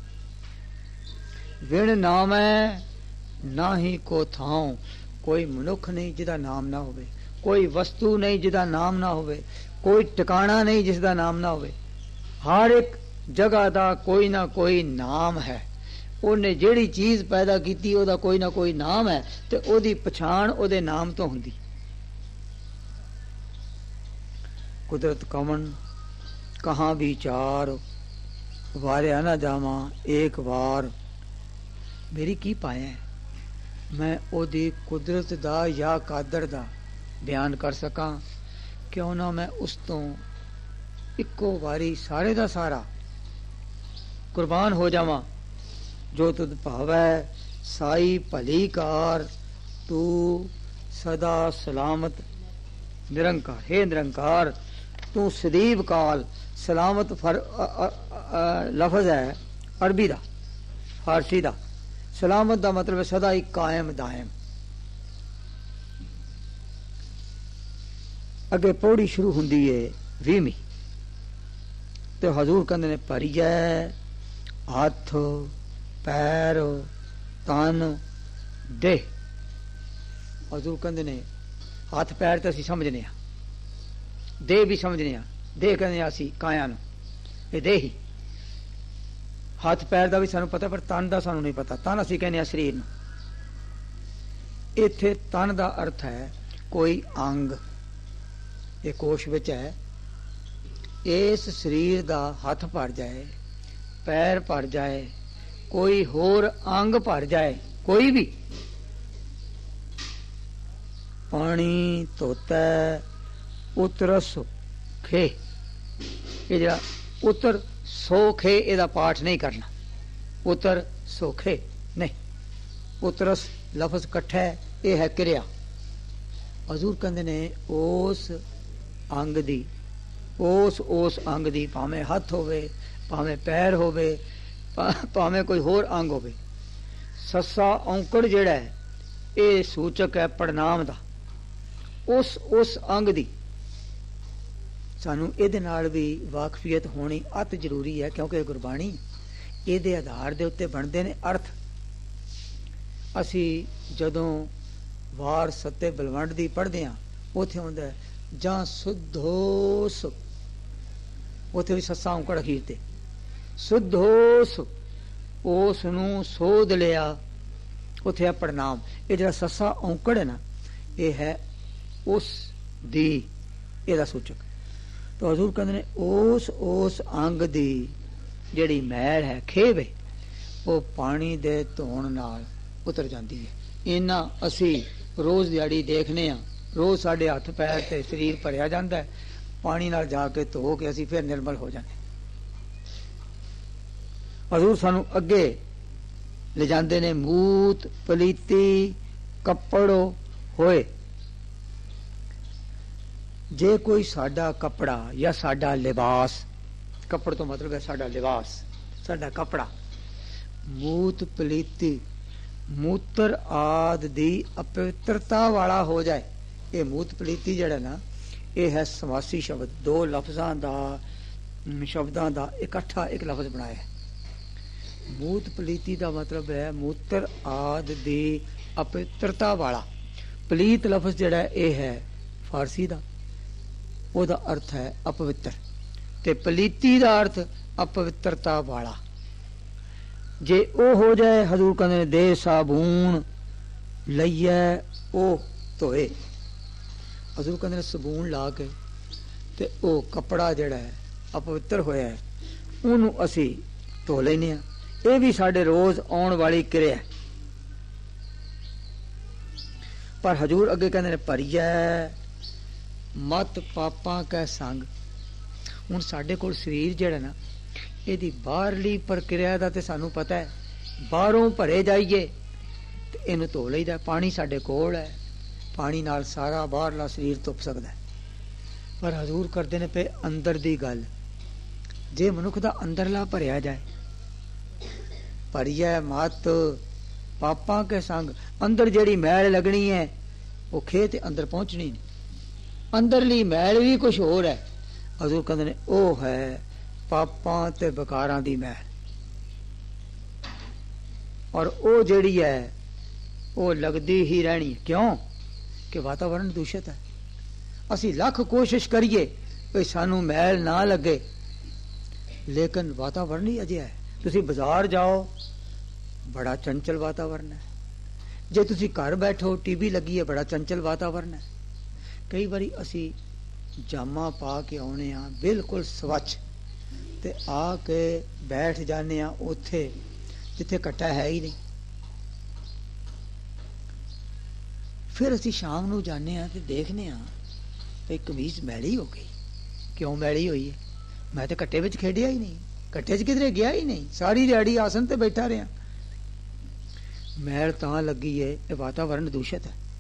ਵਿਣ ਨਾਮ ਹੈ ਨਾ ਹੀ ਕੋ ਥਾਉ, ਕੋਈ ਮਨੁੱਖ ਨਹੀਂ ਜਿਹਦਾ ਨਾਮ ਨਾ ਹੋਵੇ, ਕੋਈ ਵਸਤੂ ਨਹੀਂ ਜਿਹਦਾ ਨਾਮ ਨਾ ਹੋਵੇ, ਕੋਈ ਟਿਕਾਣਾ ਨਹੀਂ ਜਿਸ ਦਾ ਨਾਮ ਨਾ ਹੋਵੇ। ਹਰ ਇੱਕ ਜਗ੍ਹਾ ਦਾ ਕੋਈ ਨਾ ਕੋਈ ਨਾਮ ਹੈ। ਉਹਨੇ ਜਿਹੜੀ ਚੀਜ਼ ਪੈਦਾ ਕੀਤੀ ਉਹਦਾ ਕੋਈ ਨਾ ਕੋਈ ਨਾਮ ਹੈ, ਤੇ ਉਹਦੀ ਪਛਾਣ ਉਹਦੇ ਨਾਮ ਤੋਂ ਹੁੰਦੀ। ਕੁਦਰਤ ਕਵਣ ਕਹਾਂ ਵਿਚਾਰ, ਵਾਰਿਆ ਨਾ ਜਾਵਾਂ ਏਕ ਵਾਰ। ਮੇਰੀ ਕੀ ਪਾਇਆ ਹੈ ਮੈਂ ਉਹਦੀ ਕੁਦਰਤ ਦਾ ਜਾਂ ਕਾਦਰ ਦਾ ਬਿਆਨ ਕਰ ਸਕਾਂ? ਕਿਉਂ ਨਾ ਮੈਂ ਉਸ ਤੋਂ ਇੱਕੋ ਵਾਰੀ ਸਾਰੇ ਦਾ ਸਾਰਾ ਕੁਰਬਾਨ ਹੋ ਜਾਵਾਂ। ਜੋ ਤੁਧ ਭਾਵੈ ਸਾਈ ਭਲੀ ਕਾਰ, ਤੂੰ ਸਦਾ ਸਲਾਮਤ ਨਿਰੰਕਾਰ। हे ਨਿਰੰਕਾਰ, ਤੂੰ ਸਦੀਵ ਕਾਲ। ਸਲਾਮਤ ਲਫ਼ਜ਼ ਹੈ ਅਰਬੀ ਦਾ, ਫਾਰਸੀ ਦਾ। ਸਲਾਮਤ ਦਾ ਮਤਲਬ ਹੈ ਸਦਾ ਹੀ ਕਾਇਮ ਦਾਇਮ। ਅੱਗੇ ਪੌੜੀ ਸ਼ੁਰੂ ਹੁੰਦੀ ਹੈ 20ਵੀਂ, ਤੇ ਹਜ਼ੂਰ ਕਹਿੰਦੇ ਨੇ ਭਰੀਐ ਹੱਥ ਪੈਰ ਤਨ ਦੇਹ। ਹਜ਼ੂਰ ਕਹਿੰਦੇ ਨੇ ਹੱਥ ਪੈਰ ਤਾਂ ਅਸੀਂ ਸਮਝਨੇ ਆ, ਦੇਹ ਵੀ ਸਮਝਨੇ ਆ। ਦੇਹ ਕਹਿੰਦੇ ਅਸੀਂ ਕਾਇਆ ਨੂੰ, ਇਹ ਦੇਹ ਹੀ। ਹੱਥ ਪੈਰ ਦਾ ਵੀ ਸਾਨੂੰ ਪਤਾ, ਪਰ ਤਨ ਦਾ ਸਾਨੂੰ ਨਹੀਂ ਪਤਾ। ਤਨ ਅਸੀਂ ਕਹਿੰਦੇ ਆ ਸਰੀਰ ਨੂੰ। ਇੱਥੇ ਤਨ ਦਾ ਅਰਥ ਹੈ ਕੋਈ ਅੰਗ। ਇਹ ਕੋਸ਼ ਵਿੱਚ ਹੈ। ਇਸ ਸਰੀਰ ਦਾ ਹੱਥ ਭਰ ਜਾਏ, ਪੈਰ ਭਰ ਜਾਏ, ਕੋਈ ਹੋਰ ਅੰਗ ਭਰ ਜਾਏ, ਕੋਈ ਵੀ, ਪਾਣੀ ਧੋਤਾ ਉਤਰਸ ਸੋਖੇ, ਇਹ ਜਿਹੜਾ ਉਤਰ ਸੋਖੇ ਇਹਦਾ ਪਾਠ ਨਹੀਂ ਕਰਨਾ, ਉਤਰ ਸੋਖੇ ਨਹੀਂ, ਉਤਰਸ ਲਫ਼ਜ਼ ਇਕੱਠਾ ਹੈ, ਇਹ ਹੈ ਕਿਰਿਆ। ਹਜ਼ੂਰ ਕਹਿੰਦੇ ਨੇ ਉਸ ਅੰਗ ਦੀ, ਉਸ ਅੰਗ ਦੀ, ਭਾਵੇਂ ਹੱਥ ਹੋਵੇ, ਭਾਵੇਂ ਪੈਰ ਹੋਵੇ, ਭਾਵੇਂ ਕੋਈ ਹੋਰ ਅੰਗ ਹੋਵੇ, ਸੱਸਾ ਔਂਕੜ ਜਿਹੜਾ ਹੈ ਇਹ ਸੂਚਕ ਹੈ ਪ੍ਰਣਾਮ ਦਾ। ਉਸ ਅੰਗ ਦੀ ਸਾਨੂੰ ਇਹਦੇ ਨਾਲ ਵੀ ਵਾਕਫੀਅਤ ਹੋਣੀ ਅਤ ਜ਼ਰੂਰੀ ਹੈ, ਕਿਉਂਕਿ ਗੁਰਬਾਣੀ ਇਹਦੇ ਆਧਾਰ ਦੇ ਉੱਤੇ ਬਣਦੇ ਨੇ ਅਰਥ। ਅਸੀਂ ਜਦੋਂ ਵਾਰ ਸੱਤੇ ਬਲਵੰਡ ਦੀ ਪੜ੍ਹਦੇ ਹਾਂ, ਉੱਥੇ ਹੁੰਦਾ ਜਾਂ ਸੁਧੋਸ, ਉੱਥੇ ਵੀ ਸੱਸਾ ਔਂਕੜ ਅਖੀਰ ਤੇ, ਸੁਧੋਸ, ਉਸ ਨੂੰ ਸੋਧ ਲਿਆ, ਉੱਥੇ ਹੈ ਪ੍ਰਣਾਮ। ਇਹ ਜਿਹੜਾ ਸੱਸਾ ਔਂਕੜ ਹੈ ਨਾ, ਇਹ ਹੈ ਉਸ ਦੀ, ਇਹਦਾ ਸੂਚਕ। ਤਾਂ ਹਜ਼ੂਰ ਕਹਿੰਦੇ ਨੇ ਉਸ ਅੰਗ ਦੀ ਜਿਹੜੀ ਮੈਲ ਹੈ, ਖੇਵ ਹੈ, ਉਹ ਪਾਣੀ ਦੇ ਧੋਣ ਨਾਲ ਉਤਰ ਜਾਂਦੀ ਹੈ। ਇਹਨਾਂ ਅਸੀਂ ਰੋਜ਼ ਦਿਹਾੜੀ ਦੇਖਨੇ ਆ, ਰੋਜ਼ ਸਾਡੇ ਹੱਥ ਪੈਰ ਤੇ ਸਰੀਰ ਭਰਿਆ ਜਾਂਦਾ ਹੈ, ਪਾਣੀ ਨਾਲ ਜਾ ਕੇ ਧੋ ਕੇ ਅਸੀਂ ਫਿਰ ਨਿਰਮਲ ਹੋ ਜਾਂਦੇ। ਹਜ਼ੂਰ ਸਾਨੂੰ ਅੱਗੇ ਲੈ ਜਾਂਦੇ ਨੇ, ਮੂਤ ਪਲੀਤੀ ਕੱਪੜੋ ਹੋਏ। ਜੇ ਕੋਈ ਸਾਡਾ ਕੱਪੜਾ ਜਾਂ ਸਾਡਾ ਲਿਬਾਸ, ਕੱਪੜ ਤੋਂ ਮਤਲਬ ਹੈ ਸਾਡਾ ਲਿਬਾਸ, ਸਾਡਾ ਕੱਪੜਾ ਮੂਤ ਪਲੀਤੀ, ਮੂਤਰ ਆਦਿ ਦੀ ਅਪਵਿੱਤਰਤਾ ਵਾਲਾ ਹੋ ਜਾਏ। ਇਹ ਮੂਤ ਪਲੀਤੀ ਜਿਹੜਾ ਨਾ, ਇਹ ਹੈ ਸਮਾਸੀ ਸ਼ਬਦ, ਦੋ ਲਫ਼ਜ਼ਾਂ ਦਾ, ਸ਼ਬਦਾਂ ਦਾ ਇਕੱਠਾ ਇੱਕ ਲਫ਼ਜ਼ ਬਣਾਇਆ ਹੈ। ਮੂਤ ਪਲੀਤੀ ਦਾ ਮਤਲਬ ਹੈ ਮੂਤਰ ਆਦਿ ਦੀ ਅਪਵਿੱਤਰਤਾ ਵਾਲਾ। ਪਲੀਤ ਲਫ਼ਜ਼ ਜਿਹੜਾ ਇਹ ਹੈ ਫਾਰਸੀ ਦਾ, ਉਹਦਾ ਅਰਥ ਹੈ ਅਪਵਿੱਤਰ, ਤੇ ਪਲੀਤੀ ਦਾ ਅਰਥ ਅਪਵਿੱਤਰਤਾ ਵਾਲਾ। ਜੇ ਉਹ ਹੋ ਜਾਏ, ਹਜ਼ੂਰ ਕਹਿੰਦੇ ਨੇ ਦੇ ਸਾਬੂਨ ਲਈਏ ਉਹ ਧੋਏ। ਹਜ਼ੂਰ ਕਹਿੰਦੇ ਨੇ ਸਾਬੂਨ ਲਾ ਕੇ ਤੇ ਉਹ ਕੱਪੜਾ ਜਿਹੜਾ ਹੈ ਅਪਵਿੱਤਰ ਹੋਇਆ ਹੈ, ਉਹਨੂੰ ਅਸੀਂ ਧੋ ਲੈਨੇ ਆ। ਇਹ ਵੀ ਸਾਡੇ ਰੋਜ਼ ਆਉਣ ਵਾਲੀ ਕਿਰਿਆ। ਪਰ ਹਜ਼ੂਰ ਅੱਗੇ ਕਹਿੰਦੇ ਨੇ ਭਰੀਐ ਮਤ ਪਾਪਾਂ ਕੈ ਸੰਗ। ਹੁਣ ਸਾਡੇ ਕੋਲ ਸਰੀਰ ਜਿਹੜਾ ਨਾ, ਇਹਦੀ ਬਾਹਰਲੀ ਪ੍ਰਕਿਰਿਆ ਦਾ ਤੇ ਸਾਨੂੰ ਪਤਾ ਹੈ, ਬਾਹਰੋਂ ਭਰੇ ਜਾਈਏ ਤੇ ਇਹਨੂੰ ਧੋ ਲਈਦਾ। ਪਾਣੀ ਸਾਡੇ ਕੋਲ ਹੈ, ਪਾਣੀ ਨਾਲ ਸਾਰਾ ਬਾਹਰਲਾ ਸਰੀਰ ਧੁੱਪ ਸਕਦਾ ਹੈ। ਪਰ ਹਜ਼ੂਰ ਕਰਦੇ ਨੇ ਪਏ ਅੰਦਰ ਦੀ ਗੱਲ। ਜੇ ਮਨੁੱਖ ਦਾ ਅੰਦਰਲਾ ਭਰਿਆ ਜਾਏ, ਭਰੀਐ ਮਤ ਪਾਪਾਂ ਕੇ ਸੰਗ, ਅੰਦਰ ਜਿਹੜੀ ਮੈਲ ਲੱਗਣੀ ਹੈ ਉਹ ਖੇ ਤੇ ਅੰਦਰ ਪਹੁੰਚਣੀ ਨਹੀਂ। ਅੰਦਰਲੀ ਮੈਲ ਵੀ ਕੁਛ ਹੋਰ ਹੈ। ਹਜ਼ੂਰ ਕਹਿੰਦੇ ਨੇ ਉਹ ਹੈ ਪਾਪਾਂ ਤੇ ਬਕਾਰਾਂ ਦੀ ਮੈਲ। ਔਰ ਉਹ ਜਿਹੜੀ ਹੈ ਉਹ ਲੱਗਦੀ ਹੀ ਰਹਿਣੀ। ਕਿਉਂ? ਕਿ ਵਾਤਾਵਰਨ ਦੂਸ਼ਿਤ ਹੈ। ਅਸੀਂ ਲੱਖ ਕੋਸ਼ਿਸ਼ ਕਰੀਏ ਕਿ ਸਾਨੂੰ ਮੈਲ ਨਾ ਲੱਗੇ, ਲੇਕਿਨ ਵਾਤਾਵਰਨ ਹੀ ਅਜਿਹਾ ਹੈ। ਤੁਸੀਂ ਬਾਜ਼ਾਰ ਜਾਓ, ਬੜਾ ਚੰਚਲ ਵਾਤਾਵਰਨ ਹੈ। ਜੇ ਤੁਸੀਂ ਘਰ ਬੈਠੋ, ਟੀਵੀ ਲੱਗੀ ਹੈ, ਬੜਾ ਚੰਚਲ ਵਾਤਾਵਰਨ ਹੈ। ਕਈ ਵਾਰੀ ਅਸੀਂ ਜਾਮਾ ਪਾ ਕੇ ਆਉਣੇ ਆ ਬਿਲਕੁਲ ਸਵੱਛ, ਤੇ ਆ ਕੇ ਬੈਠ ਜਾਂਦੇ ਆ ਉੱਥੇ ਜਿੱਥੇ ਘੱਟਾ ਹੈ ਹੀ ਨਹੀਂ। ਫਿਰ ਅਸੀਂ ਸ਼ਾਮ ਨੂੰ ਜਾਂਦੇ ਆ ਤੇ ਦੇਖਦੇ ਆ ਤੇ ਕਮੀਜ਼ ਮੈਲੀ ਹੋ ਗਈ। ਕਿਉਂ ਮੈਲੀ ਹੋਈ ਹੈ? ਮੈਂ ਤੇ ਘੱਟੇ ਵਿੱਚ ਖੇਡਿਆ ਹੀ ਨਹੀਂ, ਘੱਟੇ 'ਚ ਕਿਧਰੇ ਗਿਆ ਹੀ ਨਹੀਂ, ਸਾਰੀ ਦਿਹਾੜੀ ਆਸਨ ਤੇ ਬੈਠਾ ਰਿਹਾ। ਮੈਲ ਤਾਂ ਲੱਗੀ ਹੈ, ਇਹ ਵਾਤਾਵਰਨ ਦੂਸ਼ਿਤ ਹੈ।